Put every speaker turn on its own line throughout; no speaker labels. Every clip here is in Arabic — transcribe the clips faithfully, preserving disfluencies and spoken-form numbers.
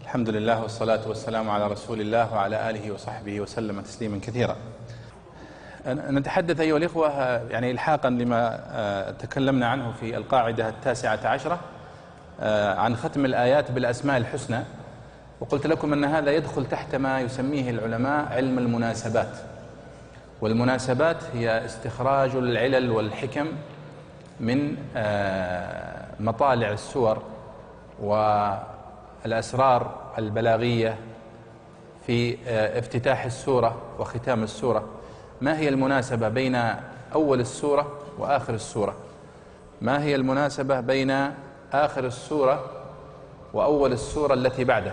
الحمد لله والصلاة والسلام على رسول الله وعلى آله وصحبه وسلم تسليما كثيرا. نتحدث أيها الإخوة يعني إلحاقا لما تكلمنا عنه في القاعدة التاسعة عشرة عن ختم الآيات بالأسماء الحسنى، وقلت لكم أن هذا يدخل تحت ما يسميه العلماء علم المناسبات. والمناسبات هي استخراج العلل والحكم من مطالع السور والأسرار البلاغية في افتتاح السورة وختام السورة. ما هي المناسبة بين أول السورة وآخر السورة؟ ما هي المناسبة بين آخر السورة وأول السورة التي بعدها؟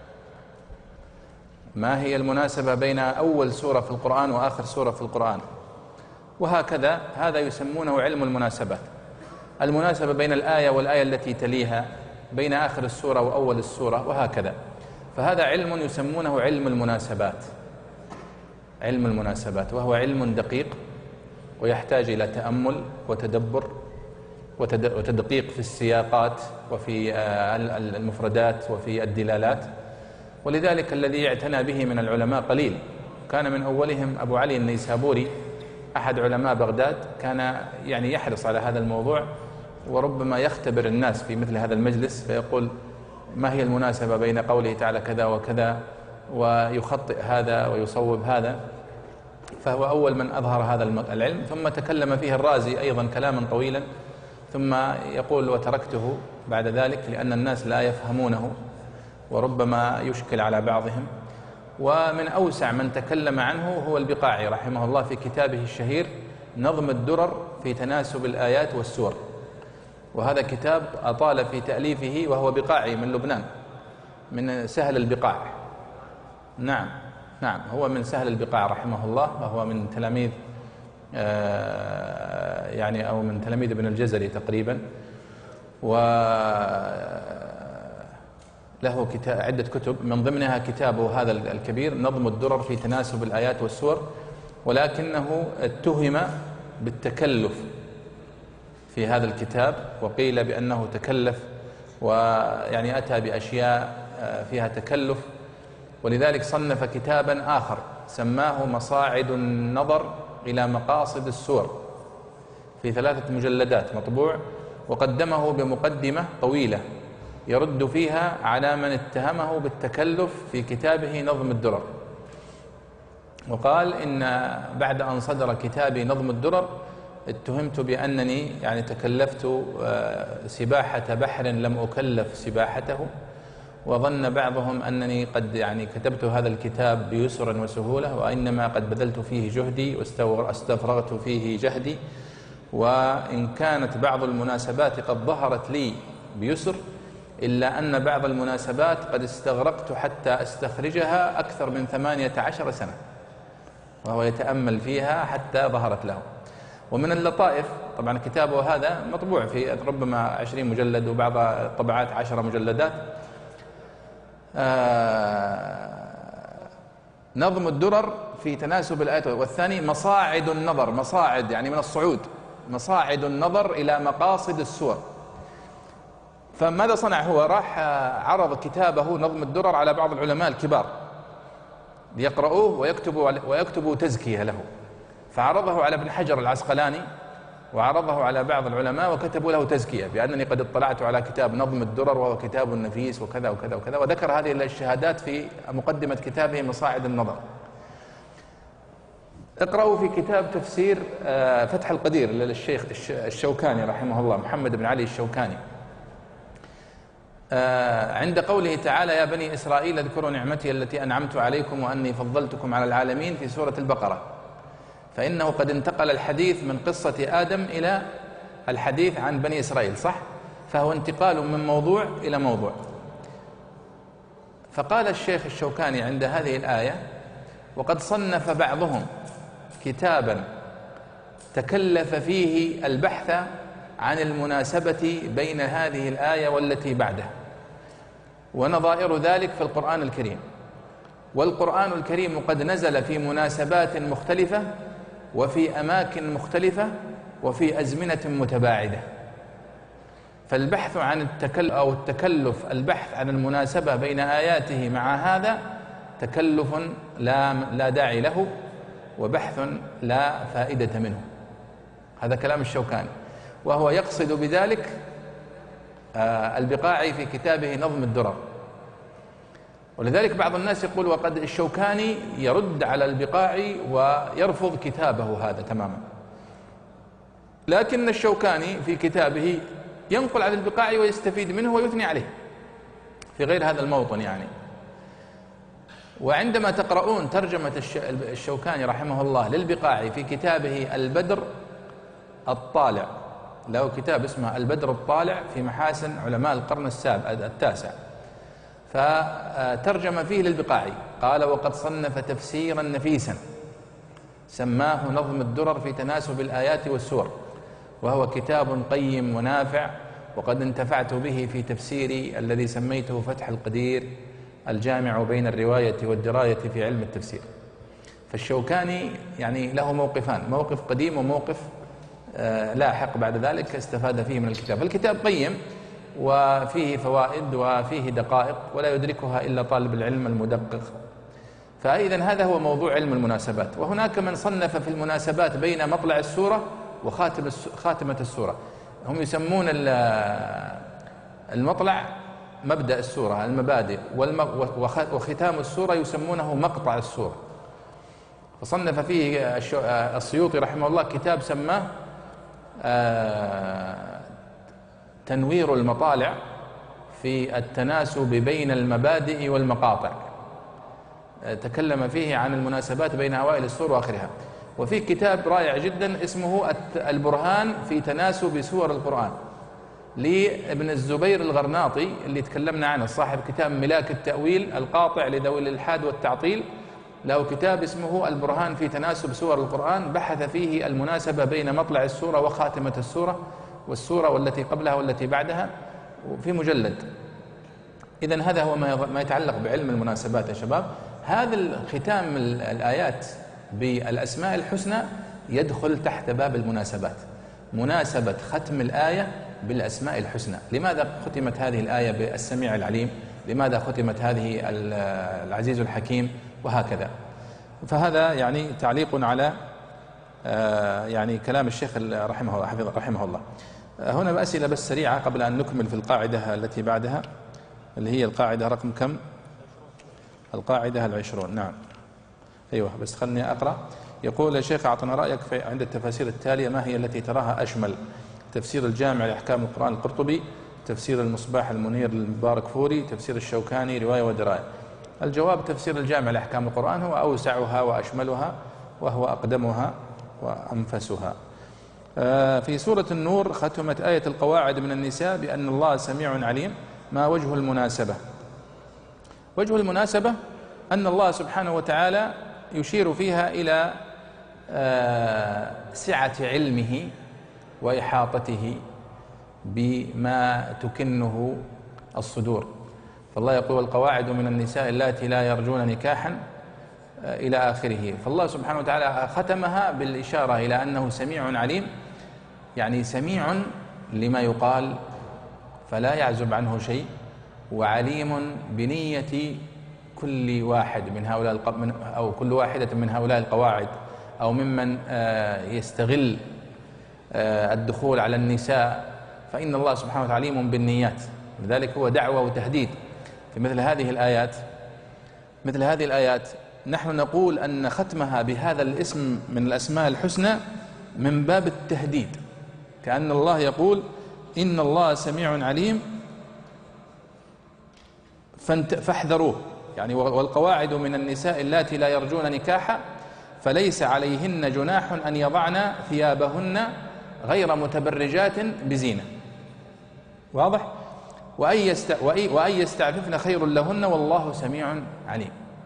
ما هي المناسبة بين أول سورة في القرآن وآخر سورة في القرآن؟ وهكذا، هذا يسمونه علم المناسبات. المناسبة بين الآية والآية التي تليها، بين آخر السورة وأول السورة، وهكذا. فهذا علم يسمونه علم المناسبات، علم المناسبات، وهو علم دقيق ويحتاج إلى تأمل وتدبر وتدقيق في السياقات وفي المفردات وفي الدلالات. ولذلك الذي اعتنى به من العلماء قليل. كان من أولهم أبو علي النيسابوري أحد علماء بغداد، كان يعني يحرص على هذا الموضوع، وربما يختبر الناس في مثل هذا المجلس فيقول: ما هي المناسبة بين قوله تعالى كذا وكذا، ويخطئ هذا ويصوب هذا. فهو أول من أظهر هذا العلم. ثم تكلم فيه الرازي أيضا كلاما طويلا، ثم يقول: وتركته بعد ذلك لأن الناس لا يفهمونه وربما يشكل على بعضهم. ومن أوسع من تكلم عنه هو البقاعي رحمه الله في كتابه الشهير نظم الدرر في تناسب الآيات والسور، وهذا كتاب أطال في تأليفه، وهو بقاعي من لبنان، من سهل البقاع. نعم نعم هو من سهل البقاع رحمه الله، وهو من تلاميذ آه يعني أو من تلاميذ ابن الجزري تقريبا، وله عدة كتب، من ضمنها كتابه هذا الكبير نظم الدرر في تناسب الآيات والسور. ولكنه اتهم بالتكلف في هذا الكتاب، وقيل بأنه تكلف ويعني أتى بأشياء فيها تكلف، ولذلك صنف كتابا آخر سماه مصاعد النظر إلى مقاصد السور في ثلاثة مجلدات مطبوع، وقدمه بمقدمة طويلة يرد فيها على من اتهمه بالتكلف في كتابه نظم الدرر. وقال: إن بعد أن صدر كتابي نظم الدرر اتهمت بأنني يعني تكلفت سباحة بحر لم أكلف سباحته، وظن بعضهم أنني قد يعني كتبت هذا الكتاب بيسر وسهولة، وإنما قد بذلت فيه جهدي واستفرغت فيه جهدي، وإن كانت بعض المناسبات قد ظهرت لي بيسر، إلا أن بعض المناسبات قد استغرقت حتى أستخرجها أكثر من ثمانية عشر سنة، وهو يتأمل فيها حتى ظهرت له. ومن اللطائف، طبعا كتابه هذا مطبوع في ربما عشرين مجلد، وبعض الطبعات عشر مجلدات. آه نظم الدرر في تناسب الآيات، والثاني مصاعد النظر، مصاعد يعني من الصعود، مصاعد النظر إلى مقاصد السور. فماذا صنع هو؟ راح عرض كتابه نظم الدرر على بعض العلماء الكبار ليقرؤوه ويكتبوا ويكتبوا تزكية له، فعرضه على ابن حجر العسقلاني وعرضه على بعض العلماء وكتبوا له تزكية بأنني قد اطلعت على كتاب نظم الدرر وهو كتاب نفيس وكذا وكذا وكذا، وذكر هذه الشهادات في مقدمة كتابه مصاعد النظر. اقرأوا في كتاب تفسير فتح القدير للشيخ الشوكاني رحمه الله، محمد بن علي الشوكاني، عند قوله تعالى: يا بني إسرائيل اذكروا نعمتي التي أنعمت عليكم وأني فضلتكم على العالمين، في سورة البقرة. فإنه قد انتقل الحديث من قصة آدم إلى الحديث عن بني إسرائيل، صح؟ فهو انتقال من موضوع إلى موضوع. فقال الشيخ الشوكاني عند هذه الآية: وقد صنف بعضهم كتابا تكلف فيه البحث عن المناسبة بين هذه الآية والتي بعدها، ونظائر ذلك في القرآن الكريم. والقرآن الكريم قد نزل في مناسبات مختلفة وفي أماكن مختلفة وفي أزمنة متباعدة، فالبحث عن التكلف أو التكلف البحث عن المناسبة بين آياته مع هذا تكلف لا لا داعي له، وبحث لا فائدة منه. هذا كلام الشوكاني، وهو يقصد بذلك البقاعي في كتابه نظم الدرر. ولذلك بعض الناس يقول وقد الشوكاني يرد على البقاعي ويرفض كتابه هذا تماما، لكن الشوكاني في كتابه ينقل عن البقاعي ويستفيد منه ويثني عليه في غير هذا الموطن يعني. وعندما تقرؤون ترجمة الشوكاني رحمه الله للبقاعي في كتابه البدر الطالع، له كتاب اسمه البدر الطالع في محاسن علماء القرن السابع التاسع، فترجم فيه للبقاعي قال: وقد صنف تفسيرا نفيسا سماه نظم الدرر في تناسب الآيات والسور، وهو كتاب قيم ونافع، وقد انتفعت به في تفسيري الذي سميته فتح القدير الجامع بين الرواية والدراية في علم التفسير. فالشوكاني يعني له موقفان، موقف قديم وموقف لاحق بعد ذلك استفاد فيه من الكتاب. الكتاب قيم وفيه فوائد وفيه دقائق ولا يدركها إلا طالب العلم المدقق. فإذن هذا هو موضوع علم المناسبات. وهناك من صنف في المناسبات بين مطلع السورة وخاتمة السورة. هم يسمون المطلع مبدأ السورة، المبادئ، وختام السورة يسمونه مقطع السورة. فصنف فيه السيوطي رحمه الله كتاب سماه تنوير المطالع في التناسب بين المبادئ والمقاطع، تكلم فيه عن المناسبات بين أوائل السور وآخرها. وفي كتاب رائع جدا اسمه البرهان في تناسب سور القرآن لابن الزبير الغرناطي اللي تكلمنا عنه، صاحب كتاب ملاك التأويل القاطع لذوي الإلحاد والتعطيل، له كتاب اسمه البرهان في تناسب سور القرآن، بحث فيه المناسبة بين مطلع السورة وخاتمة السورة والسورة والتي قبلها والتي بعدها في مجلد. إذن هذا هو ما يتعلق بعلم المناسبات يا شباب. هذا ختام الآيات بالأسماء الحسنى يدخل تحت باب المناسبات، مناسبة ختم الآية بالأسماء الحسنى. لماذا ختمت هذه الآية بالسميع العليم؟ لماذا ختمت هذه العزيز الحكيم؟ وهكذا. فهذا يعني تعليق على يعني كلام الشيخ رحمه الله رحمه الله. هنا أسئلة بس سريعة قبل أن نكمل في القاعدة التي بعدها، اللي هي القاعدة رقم كم؟ القاعدة العشرون. نعم أيوة، بس خلني أقرأ. يقول: يا شيخ أعطنا رأيك في عند التفاسير التالية ما هي التي تراها أشمل؟ تفسير الجامع لأحكام القرآن القرطبي، تفسير المصباح المنير للمبارك فوري، تفسير الشوكاني رواية ودراية. الجواب: تفسير الجامع لأحكام القرآن هو أوسعها وأشملها وهو أقدمها وأنفسها. في سورة النور ختمت آية القواعد من النساء بأن الله سميع عليم. ما وجه المناسبة؟ وجه المناسبة أن الله سبحانه وتعالى يشير فيها إلى سعة علمه وإحاطته بما تكنه الصدور. فالله يقول: والقواعد من النساء اللاتي لا يرجون نكاحا إلى آخره. فالله سبحانه وتعالى ختمها بالإشارة إلى أنه سميع عليم، يعني سميع لما يقال فلا يعزب عنه شيء، وعليم بنية كل واحد من هؤلاء أو كل واحدة من هؤلاء القواعد أو ممن يستغل الدخول على النساء، فإن الله سبحانه وتعالى عليم بالنيات. لذلك هو دعوة وتهديد. في مثل هذه الآيات مثل هذه الآيات نحن نقول أن ختمها بهذا الاسم من الأسماء الحسنى من باب التهديد، كأن الله يقول: إن الله سميع عليم فاحذروه، يعني والقواعد من النساء اللاتي لا يرجون نكاحا فليس عليهن جناح أن يضعن ثيابهن غير متبرجات بزينة. واضح؟ وأن يستعففن خير لهن والله سميع عليم.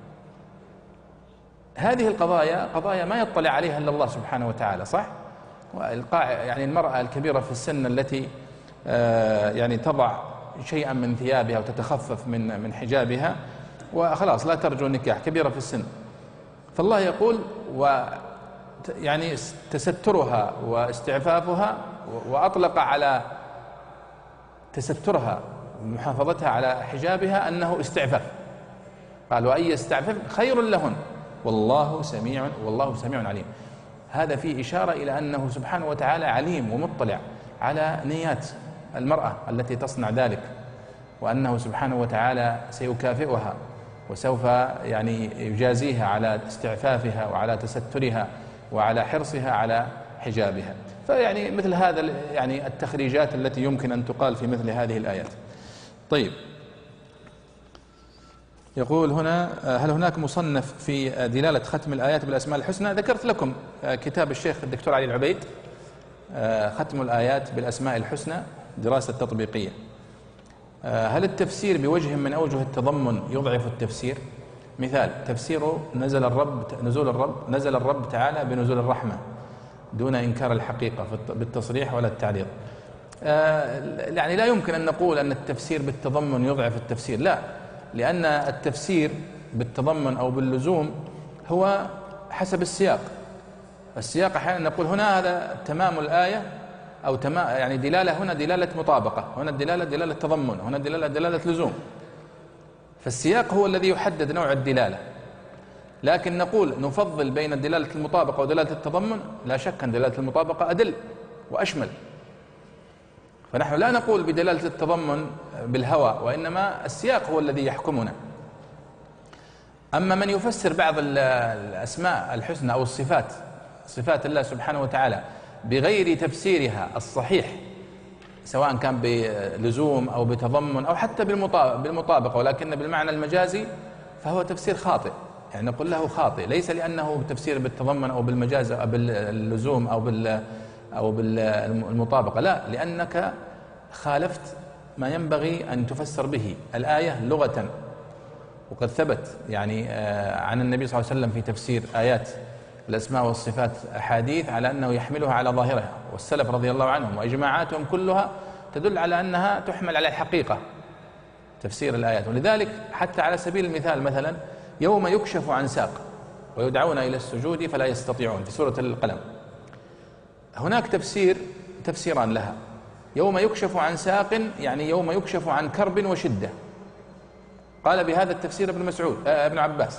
هذه القضايا قضايا ما يطلع عليها إلا الله سبحانه وتعالى، صح؟ يعني المرأة الكبيرة في السن التي يعني تضع شيئا من ثيابها وتتخفف من من حجابها وخلاص لا ترجو النكاح، كبيرة في السن، فالله يقول: و يعني تسترها واستعفافها، وأطلق على تسترها محافظتها على حجابها أنه استعفاف. قال وأن يستعفف خير لهن والله سميع والله سميع عليم. هذا فيه إشارة إلى أنه سبحانه وتعالى عليم ومطلع على نيات المرأة التي تصنع ذلك، وأنه سبحانه وتعالى سيكافئها وسوف يعني يجازيها على استعفافها وعلى تسترها وعلى حرصها على حجابها. فيعني مثل هذا يعني التخريجات التي يمكن أن تقال في مثل هذه الآيات. طيب، يقول هنا هل هناك مصنف في دلالة ختم الآيات بالأسماء الحسنى؟ ذكرت لكم كتاب الشيخ الدكتور علي العبيد ختم الآيات بالأسماء الحسنى دراسة تطبيقية. هل التفسير بوجه من أوجه التضمن يضعف التفسير؟ مثال تفسيره نزل الرب نزول الرب نزل الرب تعالى بنزول الرحمة دون إنكار الحقيقة بالتصريح ولا التعليق. يعني لا يمكن أن نقول أن التفسير بالتضمن يضعف التفسير، لا، لأن التفسير بالتضمن أو باللزوم هو حسب السياق. السياق أحيانا نقول هنا هذا تمام الآية أو تمام يعني دلالة، هنا دلالة مطابقة، هنا الدلالة دلالة تضمن، هنا دلالة دلالة لزوم. فالسياق هو الذي يحدد نوع الدلالة. لكن نقول نفضل بين دلالة المطابقة ودلالة التضمن، لا شك أن دلالة المطابقة أدل وأشمل، فنحن لا نقول بدلالة التضمن بالهوى، وإنما السياق هو الذي يحكمنا. أما من يفسر بعض الأسماء الحسنى أو الصفات صفات الله سبحانه وتعالى بغير تفسيرها الصحيح، سواء كان بلزوم أو بتضمن أو حتى بالمطابقة ولكن بالمعنى المجازي، فهو تفسير خاطئ. يعني نقول له خاطئ، ليس لأنه تفسير بالتضمن أو بالمجاز أو باللزوم أو بال أو بالمطابقة، لا، لأنك خالفت ما ينبغي أن تفسر به الآية لغة. وقد ثبت يعني عن النبي صلى الله عليه وسلم في تفسير آيات الأسماء والصفات أحاديث على أنه يحملها على ظاهرها، والسلف رضي الله عنهم وإجماعاتهم كلها تدل على أنها تحمل على الحقيقة تفسير الآيات. ولذلك حتى على سبيل المثال مثلا يوم يكشف عن ساق ويدعون إلى السجود فلا يستطيعون في سورة القلم، هناك تفسير تفسيران لها. يوم يكشف عن ساق يعني يوم يكشف عن كرب وشدة، قال بهذا التفسير ابن مسعود آه ابن عباس.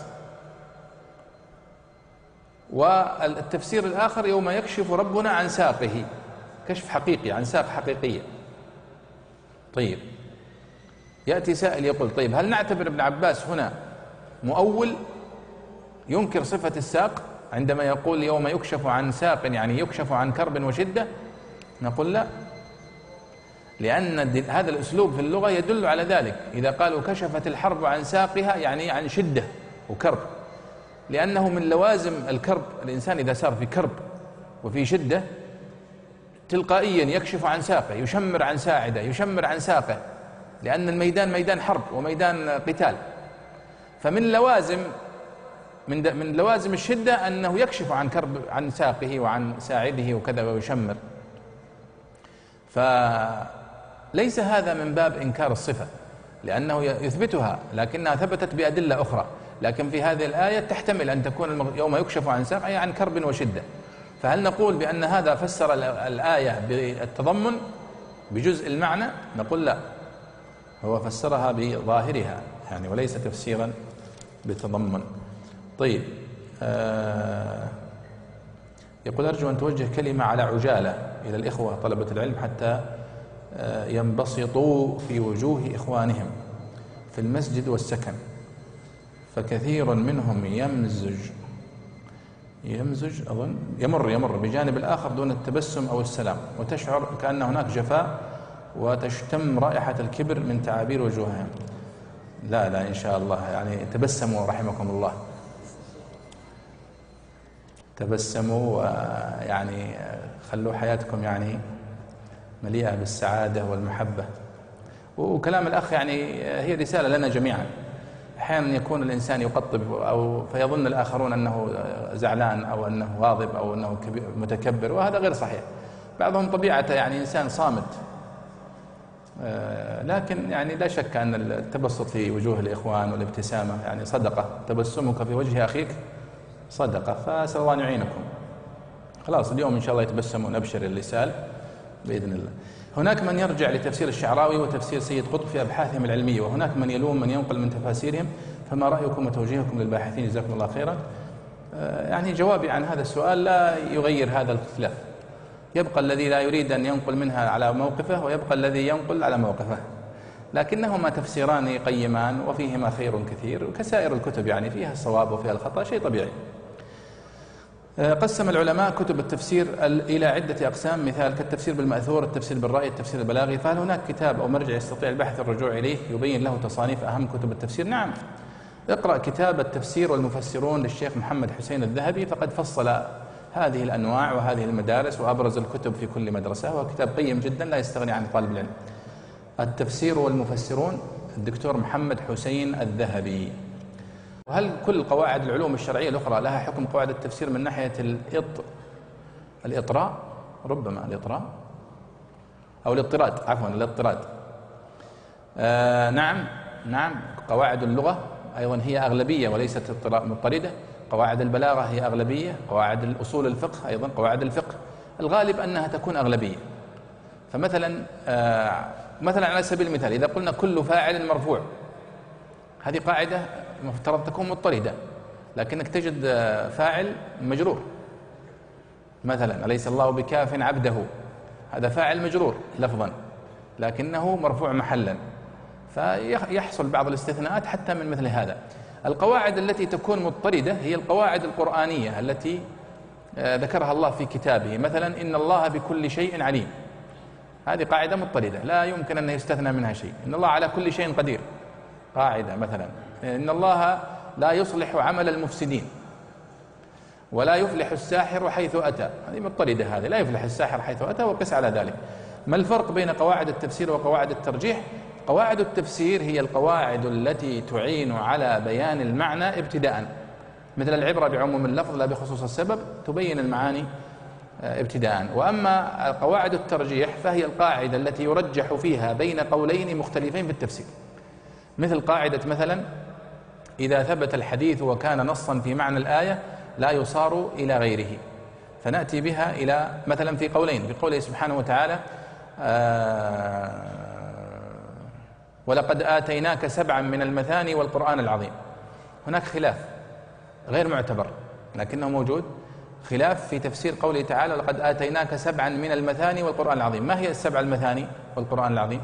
والتفسير الآخر يوم يكشف ربنا عن ساقه، كشف حقيقي عن ساق حقيقية. طيب، يأتي سائل يقول طيب هل نعتبر ابن عباس هنا مؤول ينكر صفة الساق عندما يقول يوم يكشف عن ساق يعني يكشف عن كرب وشدة؟ نقول لا، لأن هذا الأسلوب في اللغة يدل على ذلك. إذا قالوا كشفت الحرب عن ساقها يعني عن شدة وكرب، لأنه من لوازم الكرب الإنسان إذا صار في كرب وفي شدة تلقائيا يكشف عن ساقه، يشمر عن ساعده، يشمر عن ساقه، لأن الميدان ميدان حرب وميدان قتال. فمن لوازم من من لوازم الشدة أنه يكشف عن كرب عن ساقه وعن ساعده وكذا ويشمر. فليس هذا من باب إنكار الصفة لأنه يثبتها، لكنها ثبتت بأدلة أخرى. لكن في هذه الآية تحتمل أن تكون يوم يكشف عن ساق أي عن كرب وشدة. فهل نقول بأن هذا فسر الآية بالتضمن بجزء المعنى؟ نقول لا، هو فسرها بظاهرها يعني وليس تفسيرا بالتضمن. طيب، آه يقول أرجو أن توجه كلمة على عجالة إلى الإخوة طلبة العلم حتى آه ينبسطوا في وجوه إخوانهم في المسجد والسكن، فكثير منهم يمزج يمزج أظن يمر يمر بجانب الآخر دون التبسم أو السلام، وتشعر كأن هناك جفاء وتشتم رائحة الكبر من تعابير وجوههم. لا لا إن شاء الله، يعني تبسموا رحمكم الله، تبسموا ويعني خلوا حياتكم يعني مليئة بالسعادة والمحبة. وكلام الأخ يعني هي رسالة لنا جميعا. أحيانا يكون الإنسان يقطب أو فيظن الآخرون أنه زعلان أو أنه غاضب أو أنه متكبر، وهذا غير صحيح. بعضهم طبيعته يعني إنسان صامت، لكن يعني لا شك أن التبسط في وجوه الإخوان والابتسامة يعني صدقة، تبسمك في وجه أخيك صدقة، فأسأل الله أن يعينكم. خلاص اليوم إن شاء الله يتبسمون، أبشر اللسان بإذن الله. هناك من يرجع لتفسير الشعراوي وتفسير سيد قطب في أبحاثهم العلمية، وهناك من يلوم من ينقل من تفاسيرهم، فما رأيكم وتوجيهكم للباحثين جزاكم الله خيرا؟ يعني جوابي عن هذا السؤال لا يغير هذا الاختلاف، يبقى الذي لا يريد أن ينقل منها على موقفه، ويبقى الذي ينقل على موقفه، لكنهما تفسيران قيمان وفيهما خير كثير، وكسائر الكتب يعني فيها الصواب وفيها الخطأ، شيء طبيعي. قسم العلماء كتب التفسير إلى عدة أقسام، مثال كالتفسير بالمأثور، التفسير بالرأي، التفسير البلاغي. فهل هناك كتاب أو مرجع يستطيع البحث والرجوع إليه يبين له تصانيف أهم كتب التفسير؟ نعم، اقرأ كتاب التفسير والمفسرون للشيخ محمد حسين الذهبي، فقد فصل هذه الأنواع وهذه المدارس وأبرز الكتب في كل مدرسة، وهو كتاب قيم جدا لا يستغني عن طالب العلم. التفسير والمفسرون الدكتور محمد حسين الذهبي. وهل كل قواعد العلوم الشرعية الأخرى لها حكم قواعد التفسير من ناحية الإط... الإطراء؟ ربما الإطراء أو الاضطراد، عفوا الاضطراد. آه نعم نعم قواعد اللغة أيضا هي أغلبية وليست مضطردة، قواعد البلاغة هي أغلبية، قواعد الأصول الفقه أيضا، قواعد الفقه الغالب أنها تكون أغلبية. فمثلا آه مثلا على سبيل المثال إذا قلنا كل فاعل مرفوع، هذه قاعدة مفترض تكون مضطردة، لكنك تجد فاعل مجرور، مثلا أليس الله بكاف عبده، هذا فاعل مجرور لفظا لكنه مرفوع محلا، فيحصل بعض الاستثناءات حتى من مثل هذا. القواعد التي تكون مضطردة هي القواعد القرآنية التي ذكرها الله في كتابه، مثلا إن الله بكل شيء عليم، هذه قاعدة مضطردة لا يمكن أن يستثنى منها شيء. إن الله على كل شيء قدير، قاعدة مثلا. إن الله لا يصلح عمل المفسدين، ولا يفلح الساحر حيث أتى، هذه مضطردة، هذه لا يفلح الساحر حيث أتى، وقس على ذلك. ما الفرق بين قواعد التفسير وقواعد الترجيح؟ قواعد التفسير هي القواعد التي تعين على بيان المعنى ابتداء، مثل العبرة بعموم اللفظ لا بخصوص السبب، تبين المعاني ابتداء. وأما قواعد الترجيح فهي القاعدة التي يرجح فيها بين قولين مختلفين في التفسير، مثل قاعدة مثلا إذا ثبت الحديث وكان نصا في معنى الآية لا يصار إلى غيره، فنأتي بها إلى مثلا في قولين، في قوله سبحانه وتعالى آه ولقد آتيناك سبعا من المثاني والقرآن العظيم. هناك خلاف غير معتبر لكنه موجود، خلاف في تفسير قوله تعالى لقد آتيناك سبعا من المثاني والقرآن العظيم. ما هي السبع المثاني والقرآن العظيم؟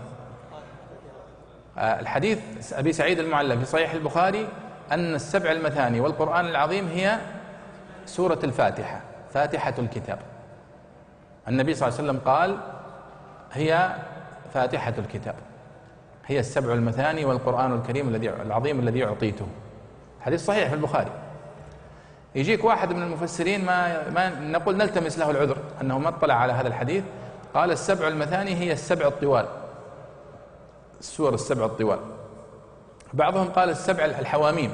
الحديث أبي سعيد المعلى في صحيح البخاري أن السبع المثاني والقرآن العظيم هي سورة الفاتحة، فاتحة الكتاب. النبي صلى الله عليه وسلم قال هي فاتحة الكتاب، هي السبع المثاني والقرآن الكريم الذي العظيم الذي أعطيته، حديث صحيح في البخاري. يجيك واحد من المفسرين ما, ما نقول نلتمس له العذر أنه ما اطلع على هذا الحديث، قال السبع المثاني هي السبع الطوال، السور السبع الطوال. بعضهم قال السبع الحواميم.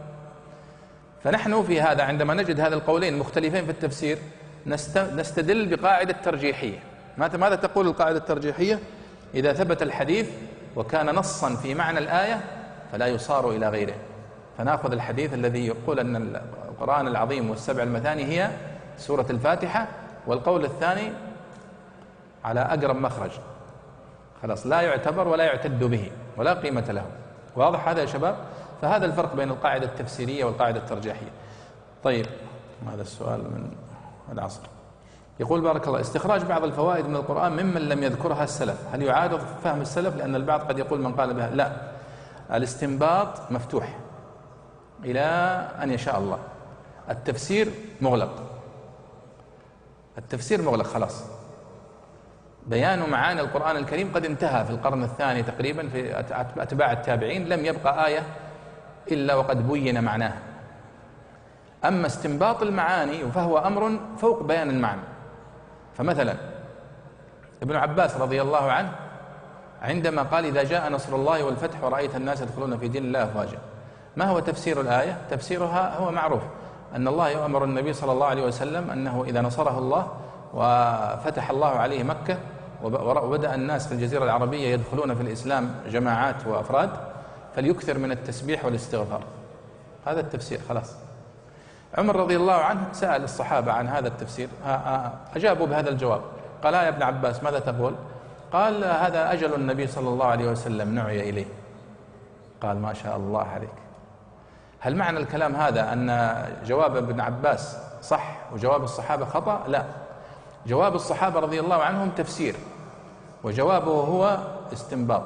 فنحن في هذا عندما نجد هذا القولين مختلفين في التفسير نستدل بقاعدة ترجيحية. ماذا تقول القاعدة الترجيحية؟ إذا ثبت الحديث وكان نصا في معنى الآية فلا يصار إلى غيره، فنأخذ الحديث الذي يقول أن القرآن العظيم والسبع المثاني هي سورة الفاتحة، والقول الثاني على أقرب مخرج، خلاص لا يعتبر ولا يعتد به ولا قيمة له. واضح هذا يا شباب؟ فهذا الفرق بين القاعدة التفسيرية والقاعدة الترجيحية. طيب هذا السؤال من العصر. يقول بارك الله، استخراج بعض الفوائد من القرآن ممن لم يذكرها السلف، هل يعارض فهم السلف؟ لأن البعض قد يقول من قال بها لا، الاستنباط مفتوح إلى أن يشاء الله، التفسير مغلق، التفسير مغلق خلاص. بيان معاني القرآن الكريم قد انتهى في القرن الثاني تقريبا في أتباع التابعين، لم يبقى آية إلا وقد بين معناها. أما استنباط المعاني فهو أمر فوق بيان المعنى. فمثلا ابن عباس رضي الله عنه عندما قال إذا جاء نصر الله والفتح ورأيت الناس يدخلون في دين الله أفواجا، ما هو تفسير الآية؟ تفسيرها هو معروف، أن الله يؤمر النبي صلى الله عليه وسلم أنه إذا نصره الله وفتح الله عليه مكة وبدأ الناس في الجزيرة العربية يدخلون في الإسلام جماعات وأفراد فليكثر من التسبيح والاستغفار. هذا التفسير خلاص. عمر رضي الله عنه سأل الصحابة عن هذا التفسير، أجابوا بهذا الجواب، قال يا ابن عباس ماذا تقول؟ قال هذا أجل النبي صلى الله عليه وسلم نعي إليه. قال ما شاء الله عليك. هل معنى الكلام هذا أن جواب ابن عباس صح وجواب الصحابة خطأ؟ لا، جواب الصحابة رضي الله عنهم تفسير، وجوابه هو استنباط.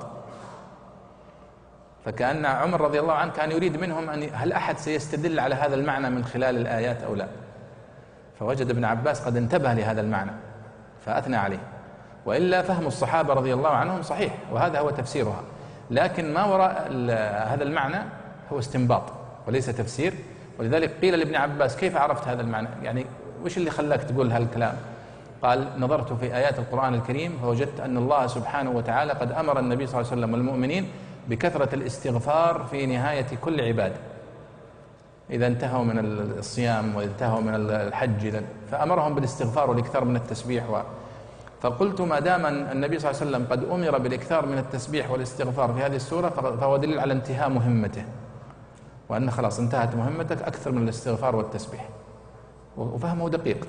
فكأن عمر رضي الله عنه كان يريد منهم أن هل أحد سيستدل على هذا المعنى من خلال الآيات أو لا؟ فوجد ابن عباس قد انتبه لهذا المعنى فأثنى عليه. وإلا فهم الصحابة رضي الله عنهم صحيح وهذا هو تفسيرها، لكن ما وراء هذا المعنى هو استنباط وليس تفسير. ولذلك قيل لابن عباس كيف عرفت هذا المعنى؟ يعني وش اللي خلاك تقول هالكلام؟ قال نظرت في آيات القرآن الكريم فوجدت أن الله سبحانه وتعالى قد أمر النبي صلى الله عليه وسلم والمؤمنين بكثرة الاستغفار في نهاية كل عبادة، إذا انتهوا من الصيام وانتهوا من الحج، فأمرهم بالاستغفار والإكثار من التسبيح و... فقلت ما دام النبي صلى الله عليه وسلم قد أمر بالإكثار من التسبيح والاستغفار في هذه السورة فهو دليل على انتهاء مهمته، وأن خلاص انتهت مهمتك أكثر من الاستغفار والتسبيح. وفهمه دقيق.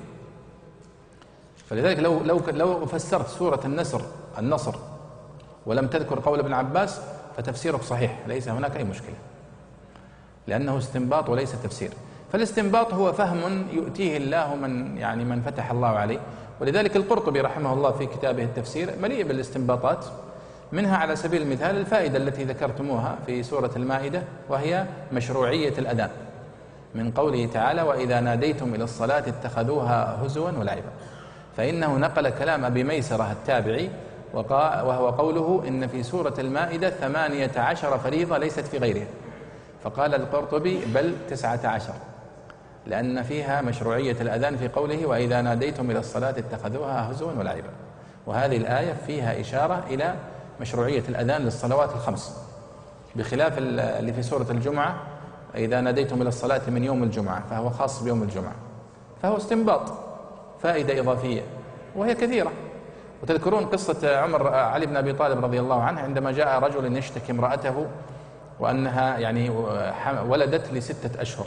فلذلك لو لو لو فسرت سورة النصر النصر ولم تذكر قول ابن عباس فتفسيرك صحيح، ليس هناك أي مشكلة، لأنه استنباط وليس تفسير. فالاستنباط هو فهم يؤتيه الله من يعني من فتح الله عليه. ولذلك القرطبي رحمه الله في كتابه التفسير مليء بالاستنباطات، منها على سبيل المثال الفائدة التي ذكرتموها في سورة المائدة وهي مشروعية الأذان، من قوله تعالى وإذا ناديتم إلى الصلاة اتخذوها هزوا ولعبا، فإنه نقل كلام أبي ميسرة التابعي وهو قوله إن في سورة المائدة ثمانية عشر فريضة ليست في غيرها، فقال القرطبي بل تسعة عشر، لأن فيها مشروعية الأذان في قوله وإذا ناديتم إلى الصلاة اتخذوها هزوا ولعبا. وهذه الآية فيها إشارة إلى مشروعية الأذان للصلوات الخمس، بخلاف اللي في سورة الجمعة إذا ناديتم إلى الصلاة من يوم الجمعة، فهو خاص بيوم الجمعة. فهو استنباط، فائدة إضافية وهي كثيرة. وتذكرون قصة عمر علي بن أبي طالب رضي الله عنه عندما جاء رجل يشتكي امرأته وأنها يعني ولدت لستة أشهر،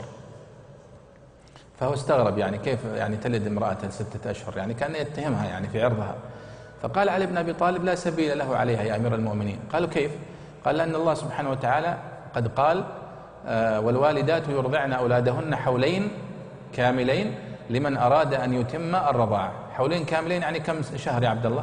فهو استغرب يعني كيف يعني تلد امرأة ستة أشهر، يعني كان يتهمها يعني في عرضها. فقال علي بن أبي طالب لا سبيل له عليها يا أمير المؤمنين. قالوا كيف؟ قال لأن الله سبحانه وتعالى قد قال آه والوالدات يرضعن أولادهن حولين كاملين لمن أراد أن يتم الرضاعة. حولين كاملين يعني كم شهر يا عبد الله؟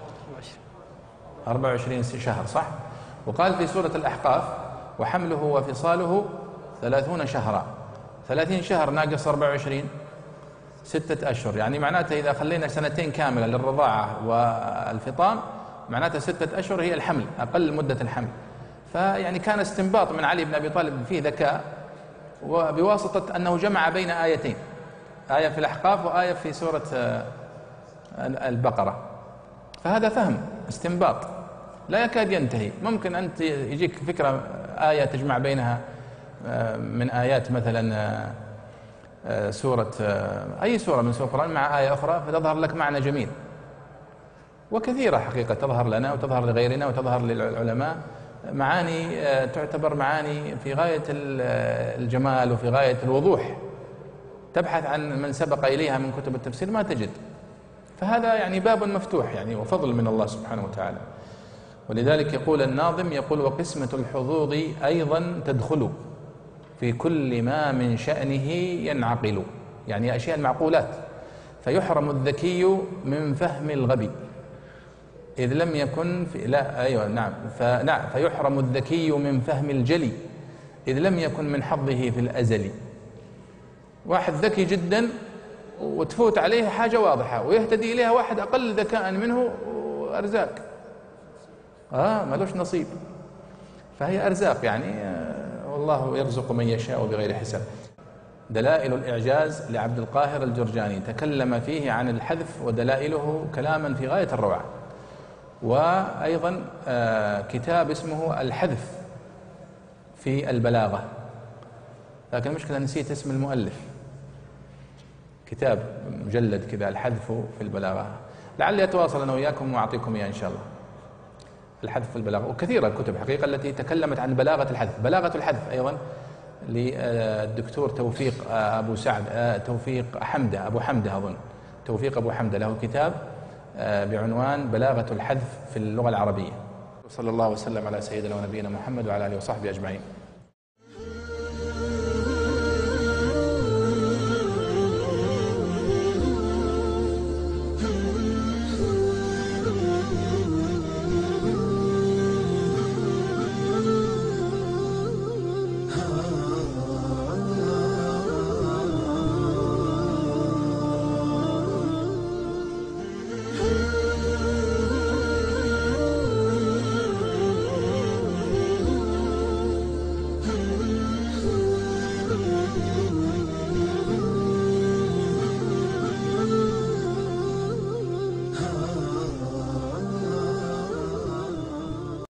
أربعة وعشرين شهر، صح؟ وقال في سورة الأحقاف وحمله وفصاله ثلاثون شهرا، ثلاثين شهر ناقص أربعة وعشرين ستة أشهر، يعني معناته إذا خلينا سنتين كاملة للرضاعة والفطام معناته ستة أشهر هي الحمل، أقل مدة الحمل. فيعني كان استنباط من علي بن أبي طالب فيه ذكاء، وبواسطة أنه جمع بين آيتين، آية في الأحقاف وآية في سورة البقرة. فهذا فهم استنباط لا يكاد ينتهي. ممكن أنت يجيك فكرة آية تجمع بينها من آيات مثلا سورة أي سورة من سور القرآن مع آية أخرى فتظهر لك معنى جميل. وكثيرة حقيقة تظهر لنا وتظهر لغيرنا وتظهر للعلماء معاني تعتبر معاني في غاية الجمال وفي غاية الوضوح، تبحث عن من سبق إليها من كتب التفسير ما تجد. فهذا يعني باب مفتوح يعني وفضل من الله سبحانه وتعالى. ولذلك يقول الناظم يقول وقسمة الحظوظ أيضا تدخل في كل ما من شأنه ينعقل، يعني أشياء المعقولات. فيحرم الذكي من فهم الغبي إذ لم يكن في لا أيوة نعم فنعم فيحرم الذكي من فهم الجلي إذ لم يكن من حظه في الأزل. واحد ذكي جدا وتفوت عليه حاجة واضحة ويهتدي إليها واحد أقل ذكاء منه أرزاق، آه مالوش نصيب. فهي أرزاق يعني آه والله يرزق من يشاء بغير حساب. دلائل الإعجاز لعبد القاهر الجرجاني تكلم فيه عن الحذف ودلائله كلاما في غاية الروعة. وأيضا آه كتاب اسمه الحذف في البلاغة، لكن المشكلة نسيت اسم المؤلف، كتاب مجلد كذا الحذف في البلاغة، لعلي أتواصل أنا وياكم وأعطيكم إياه إن شاء الله. الحذف في البلاغة، وكثيرة الكتب حقيقة التي تكلمت عن بلاغة الحذف. بلاغة الحذف أيضا للدكتور توفيق أبو سعد توفيق حمدة أبو حمدة أظن توفيق أبو حمدة له كتاب بعنوان بلاغة الحذف في اللغة العربية. صلى الله وسلم على سيدنا ونبينا محمد وعلى آله وصحبه أجمعين.